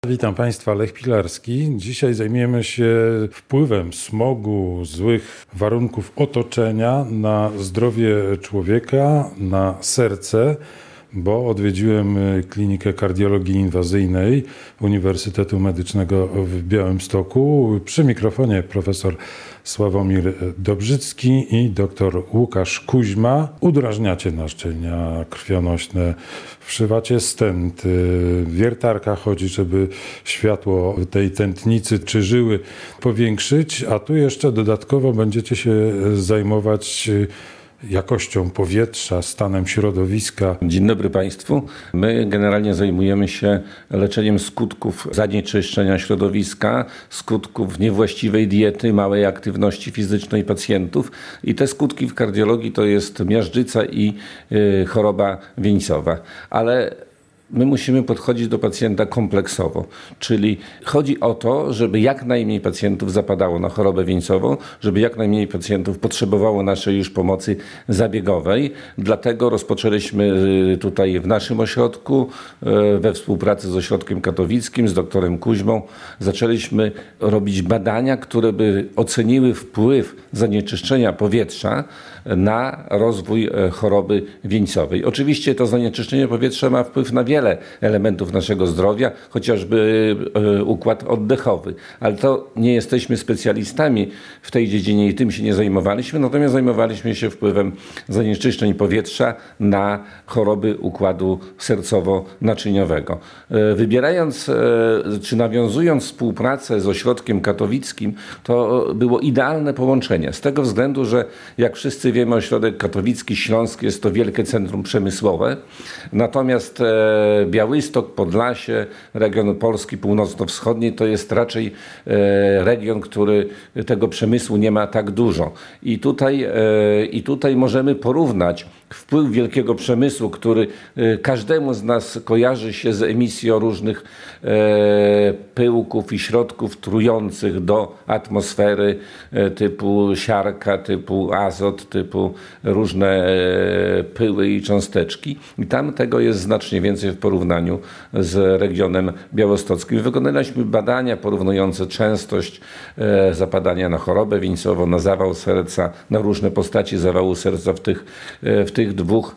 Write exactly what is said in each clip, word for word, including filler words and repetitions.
Witam Państwa, Lech Pilarski. Dzisiaj zajmiemy się wpływem smogu, złych warunków otoczenia na zdrowie człowieka, na serce, bo odwiedziłem klinikę kardiologii inwazyjnej Uniwersytetu Medycznego w Białymstoku. Przy mikrofonie profesor Sławomir Dobrzycki i dr Łukasz Kuźma. Udrażniacie naczynia krwionośne, wszywacie stenty, wiertarka chodzi, żeby światło tej tętnicy czy żyły powiększyć, a tu jeszcze dodatkowo będziecie się zajmować jakością powietrza, stanem środowiska. Dzień dobry Państwu. My generalnie zajmujemy się leczeniem skutków zanieczyszczenia środowiska, skutków niewłaściwej diety, małej aktywności fizycznej pacjentów i te skutki w kardiologii to jest miażdżyca i y, choroba wieńcowa. Ale my musimy podchodzić do pacjenta kompleksowo, czyli chodzi o to, żeby jak najmniej pacjentów zapadało na chorobę wieńcową, żeby jak najmniej pacjentów potrzebowało naszej już pomocy zabiegowej. Dlatego rozpoczęliśmy tutaj w naszym ośrodku, we współpracy z ośrodkiem katowickim, z doktorem Kuźmą, zaczęliśmy robić badania, które by oceniły wpływ zanieczyszczenia powietrza na rozwój choroby wieńcowej. Oczywiście to zanieczyszczenie powietrza ma wpływ na wiele elementów naszego zdrowia, chociażby układ oddechowy, ale to nie jesteśmy specjalistami w tej dziedzinie i tym się nie zajmowaliśmy, natomiast zajmowaliśmy się wpływem zanieczyszczeń powietrza na choroby układu sercowo-naczyniowego. Wybierając czy nawiązując współpracę z ośrodkiem katowickim, to było idealne połączenie z tego względu, że jak wszyscy wiemy, ośrodek katowicki Śląsk jest to wielkie centrum przemysłowe, natomiast Białystok, Podlasie, region Polski północno-wschodniej to jest raczej region, który tego przemysłu nie ma tak dużo. I tutaj, i tutaj możemy porównać wpływ wielkiego przemysłu, który każdemu z nas kojarzy się z emisją różnych pyłków i środków trujących do atmosfery typu siarka, typu azot, typu różne pyły i cząsteczki. I tam tego jest znacznie więcej w porównaniu z regionem białostockim. Wykonaliśmy badania porównujące częstość zapadania na chorobę wieńcową, na zawał serca, na różne postaci zawału serca w tych, w tych dwóch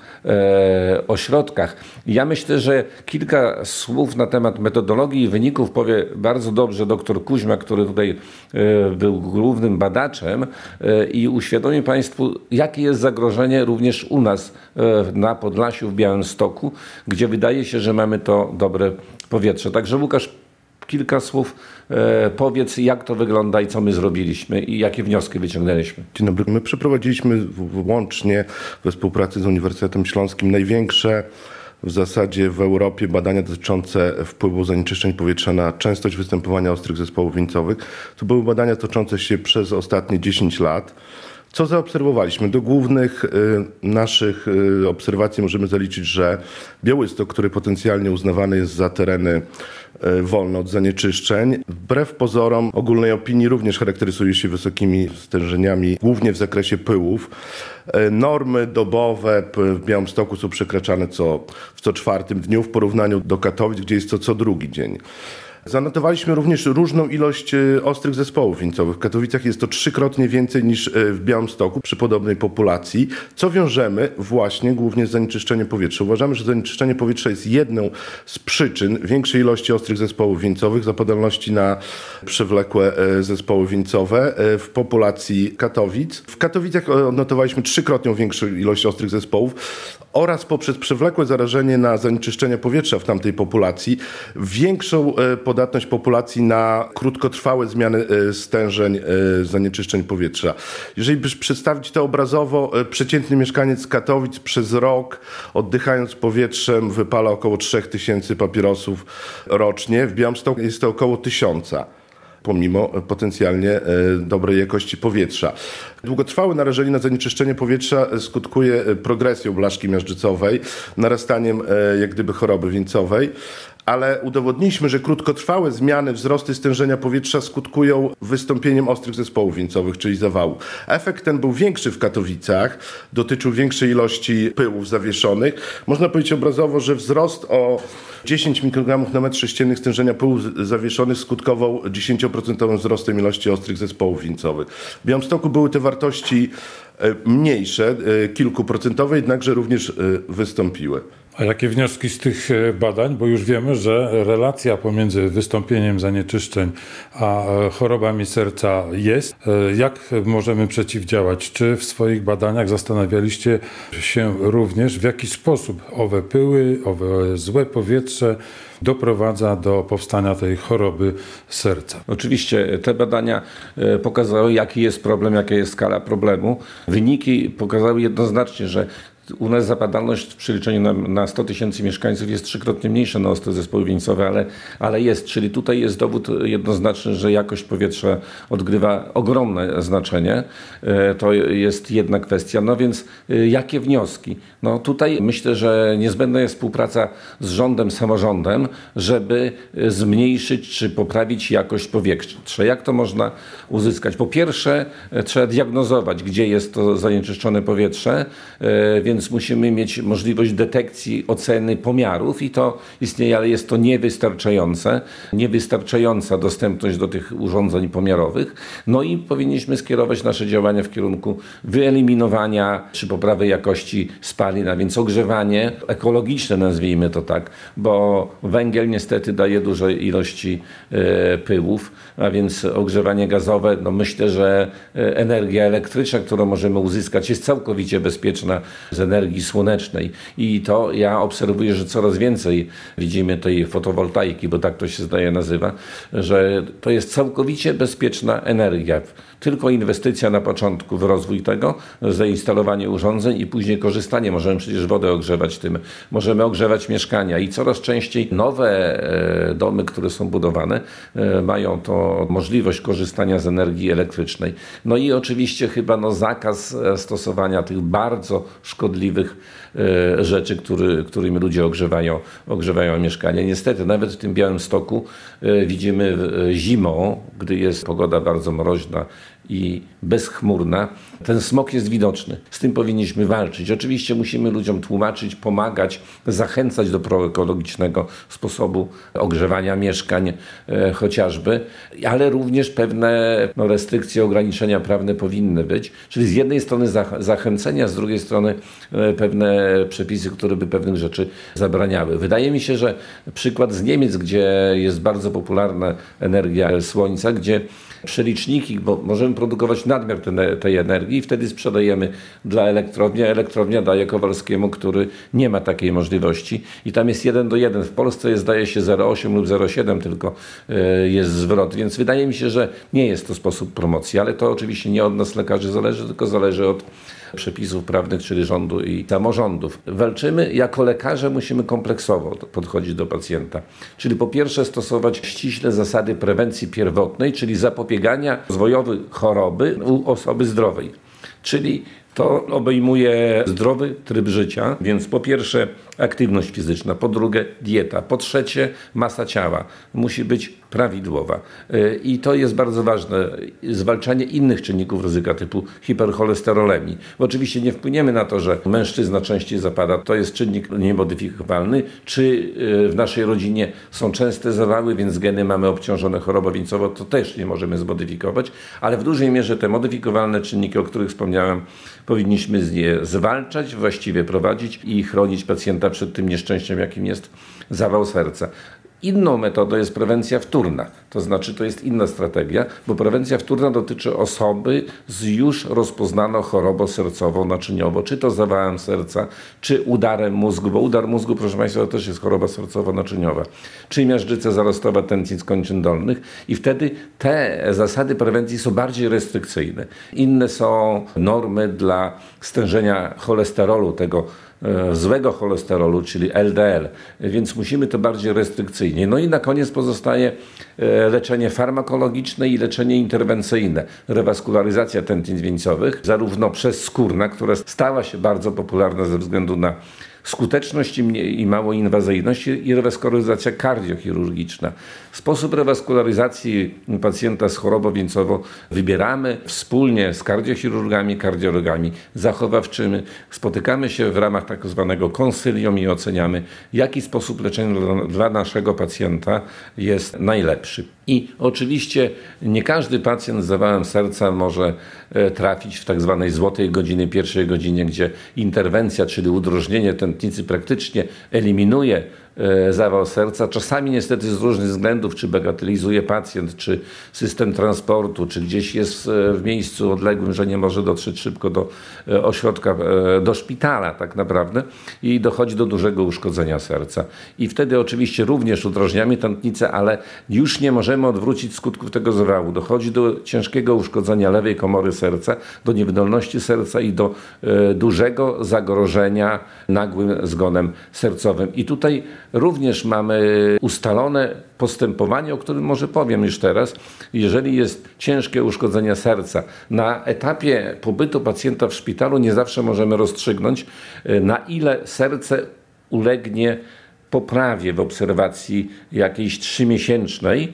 ośrodkach. Ja myślę, że kilka słów na temat metodologii i wyników powie bardzo dobrze dr Kuźma, który tutaj był głównym badaczem i uświadomi Państwu, jakie jest zagrożenie również u nas na Podlasiu, w Białymstoku, gdzie wydaje się, że mamy to dobre powietrze. Także Łukasz, kilka słów e, powiedz, jak to wygląda i co my zrobiliśmy i jakie wnioski wyciągnęliśmy. Dzień dobry. My przeprowadziliśmy łącznie we współpracy z Uniwersytetem Śląskim największe w zasadzie w Europie badania dotyczące wpływu zanieczyszczeń powietrza na częstość występowania ostrych zespołów wieńcowych. To były badania toczące się przez ostatnie dziesięć lat. Co zaobserwowaliśmy? Do głównych y, naszych y, obserwacji możemy zaliczyć, że Białystok, który potencjalnie uznawany jest za tereny y, wolne od zanieczyszczeń, wbrew pozorom ogólnej opinii również charakteryzuje się wysokimi stężeniami, głównie w zakresie pyłów. Y, normy dobowe w Białymstoku są przekraczane co, w co czwartym dniu w porównaniu do Katowic, gdzie jest to co drugi dzień. Zanotowaliśmy również różną ilość ostrych zespołów wieńcowych. W Katowicach jest to trzykrotnie więcej niż w Białymstoku przy podobnej populacji, co wiążemy właśnie głównie z zanieczyszczeniem powietrza. Uważamy, że zanieczyszczenie powietrza jest jedną z przyczyn większej ilości ostrych zespołów wieńcowych, zapadalności na przewlekłe zespoły wieńcowe w populacji Katowic. W Katowicach odnotowaliśmy trzykrotnie większą ilość ostrych zespołów oraz poprzez przewlekłe zarażenie na zanieczyszczenie powietrza w tamtej populacji większą podatność populacji na krótkotrwałe zmiany stężeń zanieczyszczeń powietrza. Jeżeli by przedstawić to obrazowo, przeciętny mieszkaniec Katowic przez rok, oddychając powietrzem, wypala około trzy tysiące papierosów rocznie. W Białymstoku jest to około tysiąca. Pomimo potencjalnie dobrej jakości powietrza. Długotrwałe narażenie na zanieczyszczenie powietrza skutkuje progresją blaszki miażdżycowej, narastaniem jak gdyby choroby wieńcowej, ale udowodniliśmy, że krótkotrwałe zmiany, wzrosty stężenia powietrza skutkują wystąpieniem ostrych zespołów wieńcowych, czyli zawału. Efekt ten był większy w Katowicach, dotyczył większej ilości pyłów zawieszonych. Można powiedzieć obrazowo, że wzrost o dziesięć mikrogramów na metr sześcienny stężenia pyłów zawieszonych skutkował dziesięcioprocentowym wzrostem ilości ostrych zespołów wieńcowych. W Białymstoku były te wartości mniejsze, kilkuprocentowe, jednakże również wystąpiły. A jakie wnioski z tych badań? Bo już wiemy, że relacja pomiędzy wystąpieniem zanieczyszczeń a chorobami serca jest. Jak możemy przeciwdziałać? Czy w swoich badaniach zastanawialiście się również, w jaki sposób owe pyły, owe złe powietrze doprowadza do powstania tej choroby serca? Oczywiście te badania pokazały, jaki jest problem, jaka jest skala problemu. Wyniki pokazały jednoznacznie, że u nas zapadalność w przeliczeniu na, na sto tysięcy mieszkańców jest trzykrotnie mniejsza na ostre zespoły wieńcowe, ale, ale jest. Czyli tutaj jest dowód jednoznaczny, że jakość powietrza odgrywa ogromne znaczenie. To jest jedna kwestia. No więc jakie wnioski? No tutaj myślę, że niezbędna jest współpraca z rządem, samorządem, żeby zmniejszyć czy poprawić jakość powietrza. Jak to można uzyskać? Po pierwsze trzeba diagnozować, gdzie jest to zanieczyszczone powietrze, więc Więc musimy mieć możliwość detekcji, oceny, pomiarów i to istnieje, ale jest to niewystarczające, niewystarczająca dostępność do tych urządzeń pomiarowych. No i powinniśmy skierować nasze działania w kierunku wyeliminowania czy poprawy jakości spalin, a więc ogrzewanie ekologiczne, nazwijmy to tak, bo węgiel niestety daje duże ilości e, pyłów, a więc ogrzewanie gazowe, no myślę, że energia elektryczna, którą możemy uzyskać, jest całkowicie bezpieczna z energii słonecznej i to ja obserwuję, że coraz więcej widzimy tej fotowoltaiki, bo tak to się zdaje nazywa, że to jest całkowicie bezpieczna energia. Tylko inwestycja na początku w rozwój tego, zainstalowanie urządzeń i później korzystanie. Możemy przecież wodę ogrzewać tym, możemy ogrzewać mieszkania i coraz częściej nowe domy, które są budowane, mają to możliwość korzystania z energii elektrycznej. No i oczywiście chyba no zakaz stosowania tych bardzo szkodliwych rzeczy, który, którymi ludzie ogrzewają, ogrzewają mieszkania. Niestety nawet w tym Białymstoku widzimy zimą, gdy jest pogoda bardzo mroźna i bezchmurna, ten smog jest widoczny. Z tym powinniśmy walczyć. Oczywiście musimy ludziom tłumaczyć, pomagać, zachęcać do proekologicznego sposobu ogrzewania mieszkań e, chociażby, ale również pewne no, restrykcje, ograniczenia prawne powinny być. Czyli z jednej strony zach- zachęcenia, z drugiej strony e, pewne przepisy, które by pewnych rzeczy zabraniały. Wydaje mi się, że przykład z Niemiec, gdzie jest bardzo popularna energia słońca, gdzie przeliczniki, bo możemy produkować nadmiar te, tej energii i wtedy sprzedajemy dla elektrowni, a elektrownia daje Kowalskiemu, który nie ma takiej możliwości i tam jest jeden do jeden. W Polsce jest, zdaje się, zero przecinek osiem lub zero przecinek siedem tylko y, jest zwrot, więc wydaje mi się, że nie jest to sposób promocji, ale to oczywiście nie od nas lekarzy zależy, tylko zależy od przepisów prawnych, czyli rządu i samorządów. Walczymy, jako lekarze musimy kompleksowo podchodzić do pacjenta. Czyli po pierwsze stosować ściśle zasady prewencji pierwotnej, czyli zapobiegania rozwojowi choroby u osoby zdrowej. Czyli to obejmuje zdrowy tryb życia, więc po pierwsze aktywność fizyczna, po drugie dieta, po trzecie masa ciała musi być prawidłowa. I to jest bardzo ważne, zwalczanie innych czynników ryzyka typu hipercholesterolemii. Bo oczywiście nie wpłyniemy na to, że mężczyzna częściej zapada, to jest czynnik niemodyfikowalny, czy w naszej rodzinie są częste zawały, więc geny mamy obciążone chorobą wieńcową, to też nie możemy zmodyfikować, ale w dużej mierze te modyfikowalne czynniki, o których wspomniałem, powinniśmy je zwalczać, właściwie prowadzić i chronić pacjenta przed tym nieszczęściem, jakim jest zawał serca. Inną metodą jest prewencja wtórna, to znaczy to jest inna strategia, bo prewencja wtórna dotyczy osoby z już rozpoznaną chorobą sercową, naczyniową, czy to zawałem serca, czy udarem mózgu, bo udar mózgu, proszę Państwa, to też jest choroba sercowo-naczyniowa, czy miażdżyca zarostowa tętnic kończyn dolnych i wtedy te zasady prewencji są bardziej restrykcyjne. Inne są normy dla stężenia cholesterolu, tego złego cholesterolu, czyli L D L, więc musimy to bardziej restrykcyjnie. No i na koniec pozostaje leczenie farmakologiczne i leczenie interwencyjne. Rewaskularyzacja tętnic wieńcowych, zarówno przezskórna, która stała się bardzo popularna ze względu na skuteczność i, mniej, i mało inwazyjność i rewaskularyzacja kardiochirurgiczna. Sposób rewaskularyzacji pacjenta z chorobą wieńcową wybieramy wspólnie z kardiochirurgami, kardiologami zachowawczymi. Spotykamy się w ramach tak zwanego konsylium i oceniamy, jaki sposób leczenia dla, dla naszego pacjenta jest najlepszy. I oczywiście nie każdy pacjent z zawałem serca może trafić w tak zwanej złotej godzinie, pierwszej godzinie, gdzie interwencja, czyli udrożnienie tętnicy praktycznie eliminuje zawał serca. Czasami niestety z różnych względów, czy bagatelizuje pacjent, czy system transportu, czy gdzieś jest w miejscu odległym, że nie może dotrzeć szybko do ośrodka, do szpitala tak naprawdę i dochodzi do dużego uszkodzenia serca. I wtedy oczywiście również udrożniamy tętnicę, ale już nie możemy odwrócić skutków tego zawału. Dochodzi do ciężkiego uszkodzenia lewej komory serca, do niewydolności serca i do e, dużego zagrożenia nagłym zgonem sercowym. I tutaj również mamy ustalone postępowanie, o którym może powiem już teraz. Jeżeli jest ciężkie uszkodzenie serca, na etapie pobytu pacjenta w szpitalu nie zawsze możemy rozstrzygnąć, na ile serce ulegnie poprawie w obserwacji jakiejś trzymiesięcznej,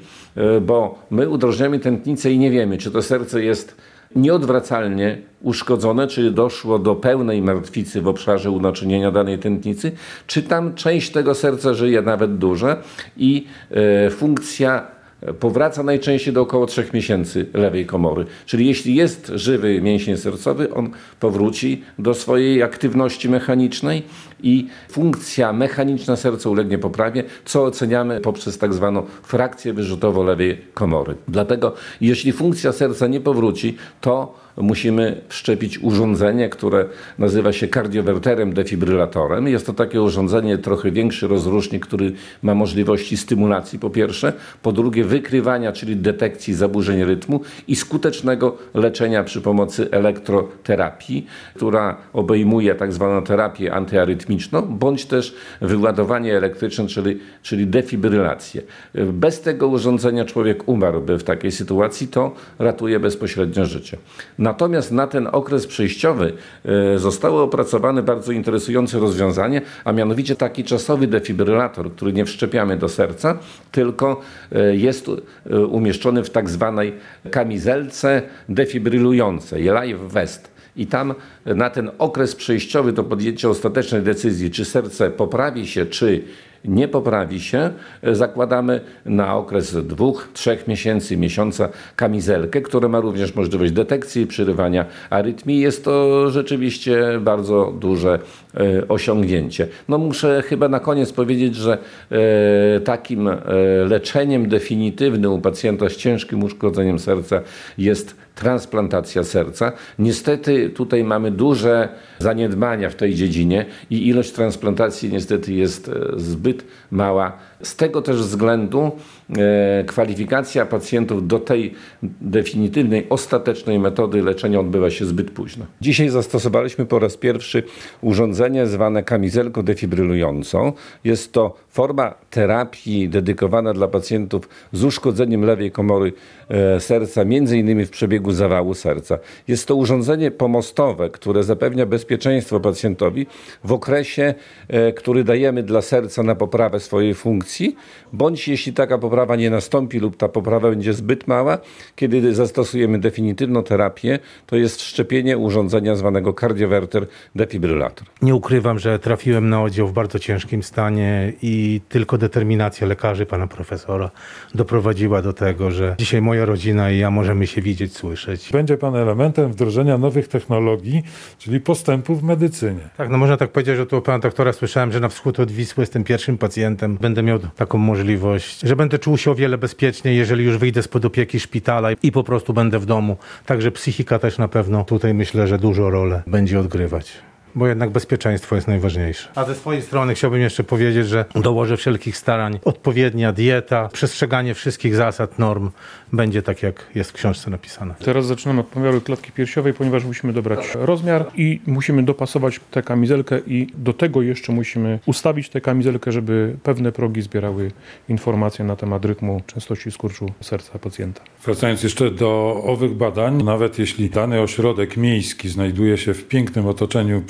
bo my udrożniamy tętnicę i nie wiemy, czy to serce jest nieodwracalnie uszkodzone, czyli doszło do pełnej martwicy w obszarze unaczynienia danej tętnicy, czy tam część tego serca żyje, nawet duża, i e, funkcja powraca najczęściej do około trzech miesięcy lewej komory. Czyli jeśli jest żywy mięsień sercowy, on powróci do swojej aktywności mechanicznej i funkcja mechaniczna serca ulegnie poprawie, co oceniamy poprzez tak zwaną frakcję wyrzutową lewej komory. Dlatego jeśli funkcja serca nie powróci, to musimy wszczepić urządzenie, które nazywa się kardiowerterem defibrylatorem. Jest to takie urządzenie, trochę większy rozrusznik, który ma możliwości stymulacji po pierwsze, po drugie wykrywania, czyli detekcji zaburzeń rytmu i skutecznego leczenia przy pomocy elektroterapii, która obejmuje tak zwaną terapię antyarytmiczną, bądź też wyładowanie elektryczne, czyli, czyli defibrylację. Bez tego urządzenia człowiek umarłby w takiej sytuacji, to ratuje bezpośrednio życie. Natomiast na ten okres przejściowy zostało opracowane bardzo interesujące rozwiązanie, a mianowicie taki czasowy defibrylator, który nie wszczepiamy do serca, tylko jest umieszczony w tak zwanej kamizelce defibrylującej, live vest. I tam na ten okres przejściowy do podjęcia ostatecznej decyzji, czy serce poprawi się, czy nie poprawi się, zakładamy na okres dwóch, trzech miesięcy, miesiąca kamizelkę, która ma również możliwość detekcji i przerywania arytmii. Jest to rzeczywiście bardzo duże e, osiągnięcie. No muszę chyba na koniec powiedzieć, że e, takim e, leczeniem definitywnym u pacjenta z ciężkim uszkodzeniem serca jest transplantacja serca. Niestety tutaj mamy duże zaniedbania w tej dziedzinie i ilość transplantacji niestety jest zbyt mała. Z tego też względu e, kwalifikacja pacjentów do tej definitywnej, ostatecznej metody leczenia odbywa się zbyt późno. Dzisiaj zastosowaliśmy po raz pierwszy urządzenie zwane kamizelką defibrylującą. Jest to forma terapii dedykowana dla pacjentów z uszkodzeniem lewej komory e, serca, między innymi w przebiegu zawału serca. Jest to urządzenie pomostowe, które zapewnia bezpieczeństwo pacjentowi w okresie, e, który dajemy dla serca na poprawę swojej funkcji, bądź jeśli taka poprawa nie nastąpi lub ta poprawa będzie zbyt mała, kiedy zastosujemy definitywną terapię, to jest wszczepienie urządzenia zwanego kardiowerter defibrylator. Nie ukrywam, że trafiłem na oddział w bardzo ciężkim stanie i tylko determinacja lekarzy, pana profesora, doprowadziła do tego, że dzisiaj moja rodzina i ja możemy się widzieć, słyszeć. Będzie pan elementem wdrożenia nowych technologii, czyli postępu w medycynie. Tak, no można tak powiedzieć, że tu u pana doktora słyszałem, że na wschód od Wisły jestem pierwszym pacjentem. Będę miał taką możliwość, że będę czuł się o wiele bezpieczniej, jeżeli już wyjdę spod opieki szpitala i po prostu będę w domu. Także psychika też na pewno tutaj myślę, że dużą rolę będzie odgrywać. Bo jednak bezpieczeństwo jest najważniejsze. A ze swojej strony chciałbym jeszcze powiedzieć, że dołożę wszelkich starań. Odpowiednia dieta, przestrzeganie wszystkich zasad, norm będzie tak, jak jest w książce napisane. Teraz zaczynamy od pomiaru klatki piersiowej, ponieważ musimy dobrać rozmiar i musimy dopasować tę kamizelkę i do tego jeszcze musimy ustawić tę kamizelkę, żeby pewne progi zbierały informacje na temat rytmu, częstości skurczu serca pacjenta. Wracając jeszcze do owych badań, nawet jeśli dany ośrodek miejski znajduje się w pięknym otoczeniu przy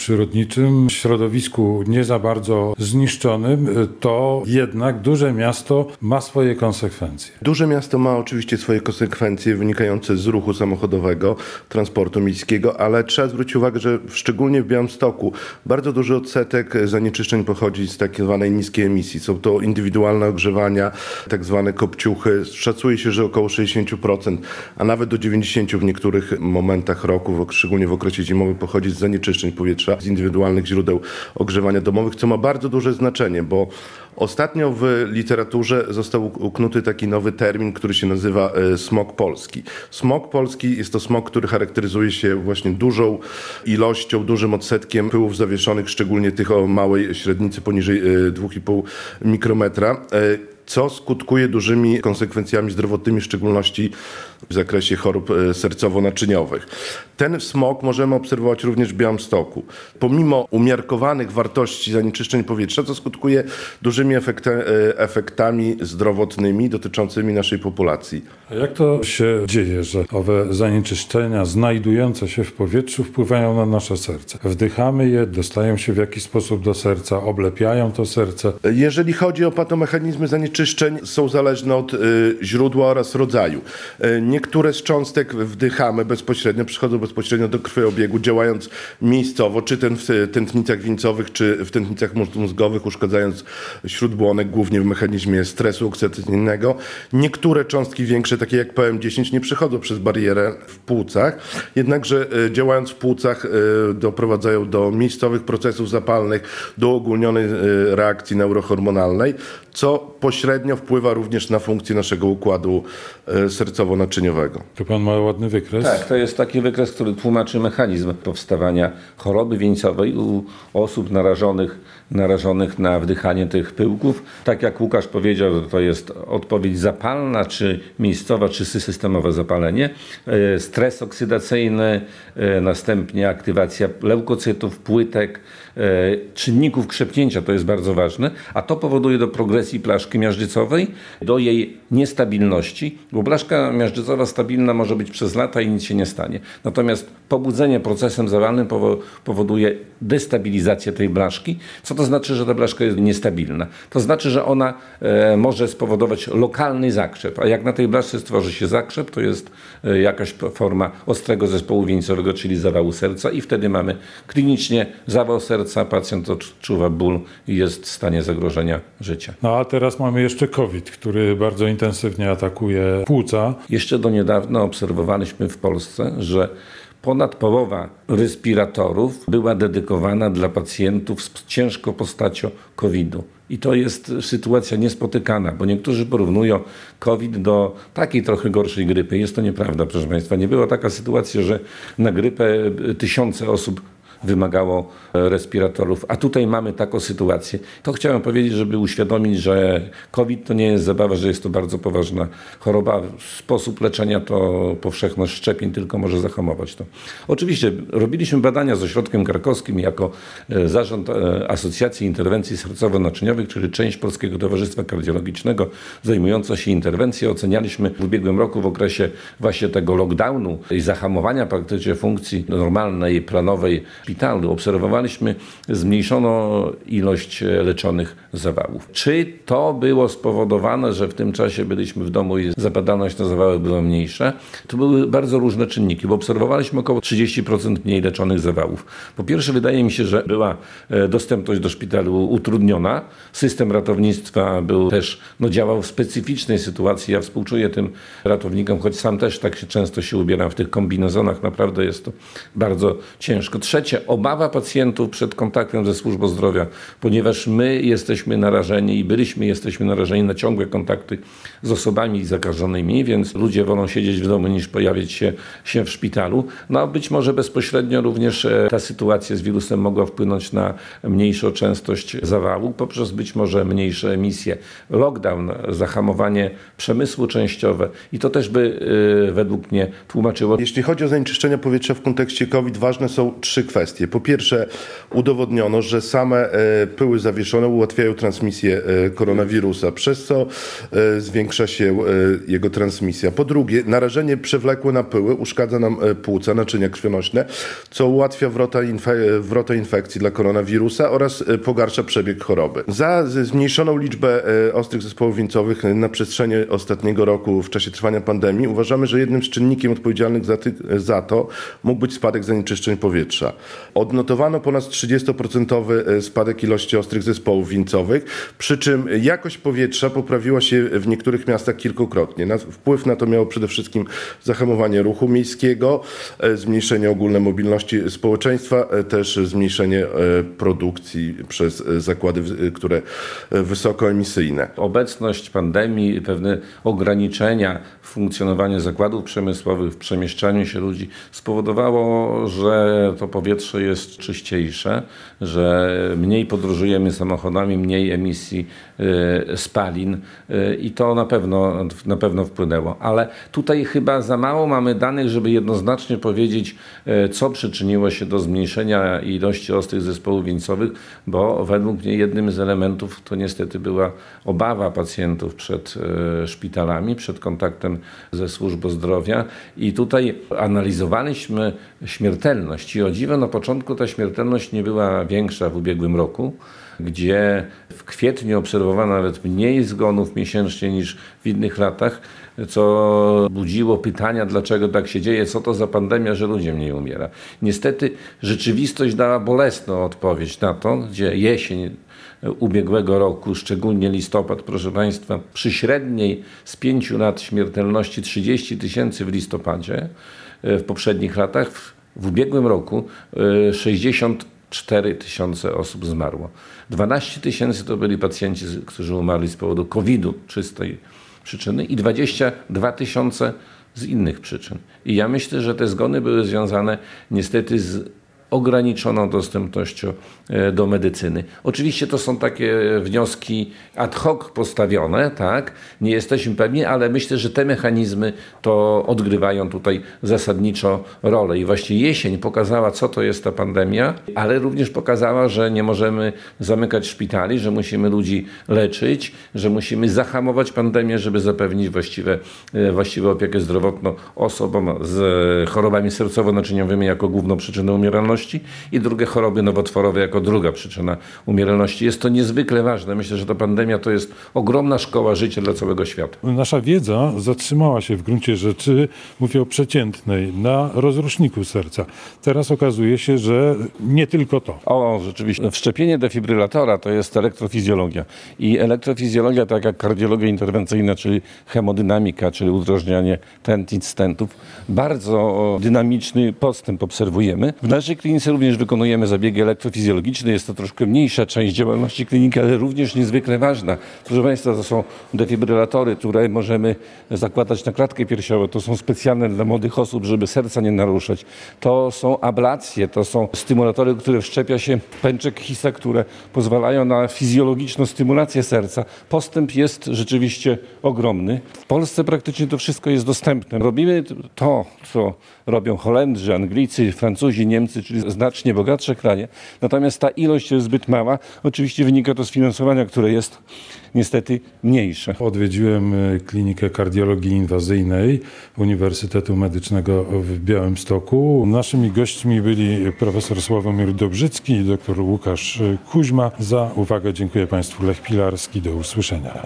przyrodniczym, w środowisku nie za bardzo zniszczonym, to jednak duże miasto ma swoje konsekwencje. Duże miasto ma oczywiście swoje konsekwencje wynikające z ruchu samochodowego, transportu miejskiego, ale trzeba zwrócić uwagę, że szczególnie w Białymstoku bardzo duży odsetek zanieczyszczeń pochodzi z tak zwanej niskiej emisji. Są to indywidualne ogrzewania, tak zwane kopciuchy. Szacuje się, że około sześćdziesiąt procent, a nawet do dziewięćdziesiąt procent w niektórych momentach roku, szczególnie w okresie zimowym, pochodzi z zanieczyszczeń powietrza, z indywidualnych źródeł ogrzewania domowych, co ma bardzo duże znaczenie, bo ostatnio w literaturze został uknuty taki nowy termin, który się nazywa smog polski. Smog polski jest to smog, który charakteryzuje się właśnie dużą ilością, dużym odsetkiem pyłów zawieszonych, szczególnie tych o małej średnicy poniżej dwa i pół mikrometra, co skutkuje dużymi konsekwencjami zdrowotnymi, w szczególności w zakresie chorób sercowo-naczyniowych. Ten smog możemy obserwować również w Białymstoku. Pomimo umiarkowanych wartości zanieczyszczeń powietrza, to skutkuje dużymi efekta, efektami zdrowotnymi dotyczącymi naszej populacji. A jak to się dzieje, że owe zanieczyszczenia znajdujące się w powietrzu wpływają na nasze serce? Wdychamy je, dostają się w jakiś sposób do serca, oblepiają to serce? Jeżeli chodzi o patomechanizmy zanieczyszczeń, są zależne od y, źródła oraz rodzaju. Y, niektóre z cząstek wdychamy bezpośrednio, przychodzą bezpośrednio do krwiobiegu, działając miejscowo, czy ten w tętnicach wieńcowych, czy w tętnicach mózgowych, uszkadzając śródbłonek, głównie w mechanizmie stresu oksydacyjnego. Niektóre cząstki większe, takie jak P M dziesięć, nie przechodzą przez barierę w płucach, jednakże y, działając w płucach y, doprowadzają do miejscowych procesów zapalnych, do ogólnionej y, reakcji neurohormonalnej, co pośrednio wpływa również na funkcję naszego układu sercowo-naczyniowego. Tu pan ma ładny wykres. Tak, to jest taki wykres, który tłumaczy mechanizm powstawania choroby wieńcowej u osób narażonych, narażonych na wdychanie tych pyłków. Tak jak Łukasz powiedział, to jest odpowiedź zapalna, czy miejscowa, czy systemowe zapalenie. Stres oksydacyjny, następnie aktywacja leukocytów, płytek, czynników krzepnięcia, to jest bardzo ważne, a to powoduje do progresji blaszki miażdżycowej, do jej niestabilności, bo blaszka miażdżycowa stabilna może być przez lata i nic się nie stanie. Natomiast pobudzenie procesem zawalnym powoduje destabilizację tej blaszki. Co to znaczy, że ta blaszka jest niestabilna? To znaczy, że ona e, może spowodować lokalny zakrzep, a jak na tej blaszce stworzy się zakrzep, to jest e, jakaś forma ostrego zespołu wieńcowego, czyli zawału serca i wtedy mamy klinicznie zawał serca, pacjent odczuwa ból i jest w stanie zagrożenia życia. No a teraz mamy jeszcze COVID, który bardzo intensywnie atakuje płuca. Jeszcze do niedawna obserwowaliśmy w Polsce, że ponad połowa respiratorów była dedykowana dla pacjentów z ciężką postacią kowida. I to jest sytuacja niespotykana, bo niektórzy porównują COVID do takiej trochę gorszej grypy. Jest to nieprawda, proszę Państwa. Nie była taka sytuacja, że na grypę tysiące osób wymagało respiratorów, a tutaj mamy taką sytuację. To chciałem powiedzieć, żeby uświadomić, że COVID to nie jest zabawa, że jest to bardzo poważna choroba. Sposób leczenia to powszechność szczepień tylko może zahamować to. Oczywiście robiliśmy badania z Ośrodkiem Krakowskim jako zarząd Asocjacji Interwencji Sercowo-Naczyniowych, czyli część Polskiego Towarzystwa Kardiologicznego zajmująca się interwencją. Ocenialiśmy w ubiegłym roku w okresie właśnie tego lockdownu i zahamowania praktycznie funkcji normalnej, planowej szpitalu. Obserwowaliśmy zmniejszoną ilość leczonych zawałów. Czy to było spowodowane, że w tym czasie byliśmy w domu i zapadalność na zawały była mniejsza? To były bardzo różne czynniki, bo obserwowaliśmy około trzydzieści procent mniej leczonych zawałów. Po pierwsze, wydaje mi się, że była dostępność do szpitalu utrudniona. System ratownictwa był też, no, działał w specyficznej sytuacji. Ja współczuję tym ratownikom, choć sam też tak się często się ubieram w tych kombinezonach. Naprawdę jest to bardzo ciężko. Trzecie, obawa pacjentów przed kontaktem ze służbą zdrowia, ponieważ my jesteśmy narażeni i byliśmy, jesteśmy narażeni na ciągłe kontakty z osobami zakażonymi, więc ludzie wolą siedzieć w domu niż pojawiać się, się w szpitalu. No a być może bezpośrednio również ta sytuacja z wirusem mogła wpłynąć na mniejszą częstość zawału poprzez być może mniejsze emisje. Lockdown, zahamowanie przemysłu częściowe i to też by yy, według mnie tłumaczyło. Jeśli chodzi o zanieczyszczenia powietrza w kontekście COVID, ważne są trzy kwestie. kwestie. Po pierwsze, udowodniono, że same pyły zawieszone ułatwiają transmisję koronawirusa, przez co zwiększa się jego transmisja. Po drugie, narażenie przewlekłe na pyły uszkadza nam płuca, naczynia krwionośne, co ułatwia wrota, infe- wrota infekcji dla koronawirusa oraz pogarsza przebieg choroby. Za zmniejszoną liczbę ostrych zespołów wieńcowych na przestrzeni ostatniego roku w czasie trwania pandemii uważamy, że jednym z czynników odpowiedzialnych za, ty- za to mógł być spadek zanieczyszczeń powietrza. Odnotowano ponad trzydziestoprocentowy spadek ilości ostrych zespołów wieńcowych, przy czym jakość powietrza poprawiła się w niektórych miastach kilkukrotnie. Na, wpływ na to miało przede wszystkim zahamowanie ruchu miejskiego, zmniejszenie ogólnej mobilności społeczeństwa, też zmniejszenie produkcji przez zakłady, które wysokoemisyjne. Obecność pandemii i pewne ograniczenia w funkcjonowaniu zakładów przemysłowych, w przemieszczaniu się ludzi spowodowało, że to powietrze jest czyściejsze, że mniej podróżujemy samochodami, mniej emisji y, spalin y, i to na pewno, na pewno wpłynęło. Ale tutaj chyba za mało mamy danych, żeby jednoznacznie powiedzieć, y, co przyczyniło się do zmniejszenia ilości ostrych zespołów wieńcowych, bo według mnie jednym z elementów to niestety była obawa pacjentów przed y, szpitalami, przed kontaktem ze służbą zdrowia i tutaj analizowaliśmy śmiertelność i o dziwo na początku ta śmiertelność nie była większa w ubiegłym roku, gdzie w kwietniu obserwowano nawet mniej zgonów miesięcznie niż w innych latach, co budziło pytania, dlaczego tak się dzieje, co to za pandemia, że ludzie mniej umiera. Niestety rzeczywistość dała bolesną odpowiedź na to, gdzie jesień ubiegłego roku, szczególnie listopad, proszę Państwa, przy średniej z pięciu lat śmiertelności trzydzieści tysięcy w listopadzie, w poprzednich latach, w ubiegłym roku sześćdziesiąt cztery tysiące osób zmarło. dwanaście tysięcy to byli pacjenci, którzy umarli z powodu kowida, czystej przyczyny, i dwadzieścia dwa tysiące z innych przyczyn. I ja myślę, że te zgony były związane niestety z ograniczoną dostępnością do medycyny. Oczywiście to są takie wnioski ad hoc postawione, tak? Nie jesteśmy pewni, ale myślę, że te mechanizmy to odgrywają tutaj zasadniczo rolę. I właśnie jesień pokazała, co to jest ta pandemia, ale również pokazała, że nie możemy zamykać szpitali, że musimy ludzi leczyć, że musimy zahamować pandemię, żeby zapewnić właściwe, właściwą opiekę zdrowotną osobom z chorobami sercowo-naczyniowymi jako główną przyczynę umieralności i drugie choroby nowotworowe jako druga przyczyna umieralności. Jest to niezwykle ważne. Myślę, że ta pandemia to jest ogromna szkoła życia dla całego świata. Nasza wiedza zatrzymała się w gruncie rzeczy, mówię o przeciętnej, na rozruszniku serca. Teraz okazuje się, że nie tylko to. O, rzeczywiście. Wszczepienie defibrylatora to jest elektrofizjologia. I elektrofizjologia, tak jak kardiologia interwencyjna, czyli hemodynamika, czyli udrożnianie tętnic, stentów, bardzo dynamiczny postęp obserwujemy. W naszej klinice również wykonujemy zabiegi elektrofizjologiczne. Jest to troszkę mniejsza część działalności kliniki, ale również niezwykle ważna. Proszę Państwa, to są defibrylatory, które możemy zakładać na klatkę piersiową. To są specjalne dla młodych osób, żeby serca nie naruszać. To są ablacje, to są stymulatory, które wszczepia się w pęczek Hisa, które pozwalają na fizjologiczną stymulację serca. Postęp jest rzeczywiście ogromny. W Polsce praktycznie to wszystko jest dostępne. Robimy to, co robią Holendrzy, Anglicy, Francuzi, Niemcy, czyli znacznie bogatsze kraje. Natomiast ta ilość jest zbyt mała. Oczywiście wynika to z finansowania, które jest niestety mniejsze. Odwiedziłem klinikę kardiologii inwazyjnej Uniwersytetu Medycznego w Białymstoku. Naszymi gośćmi byli profesor Sławomir Dobrzycki i dr Łukasz Kuźma. Za uwagę dziękuję Państwu. Lech Pilarski. Do usłyszenia.